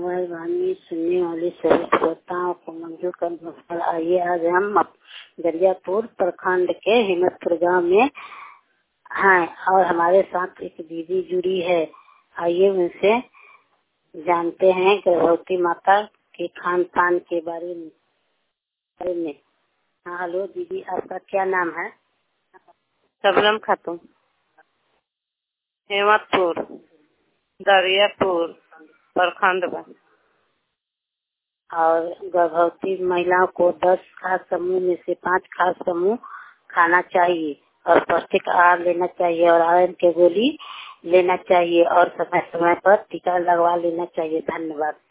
मेहरबानी सुनने वाली सभी श्रोताओं को मंजूर कर नमस्कार। आइए आज हम दरियापुर प्रखंड के हिम्मतपुर गांव में हैं और हमारे साथ एक दीदी जुड़ी है। आइए उनसे जानते हैं गर्भवती माता के खान पान के बारे में। हाँ, हेलो दीदी, आपका क्या नाम है? शबनम खातून, हिम्मतपुर, दरियापुर प्रखंड में। और गर्भवती महिलाओं को 10 खास समूह में से 5 खास समूह खाना चाहिए और पौष्टिक आहार लेना चाहिए और आयरन की गोली लेना चाहिए और समय समय पर टीका लगवा लेना चाहिए। धन्यवाद।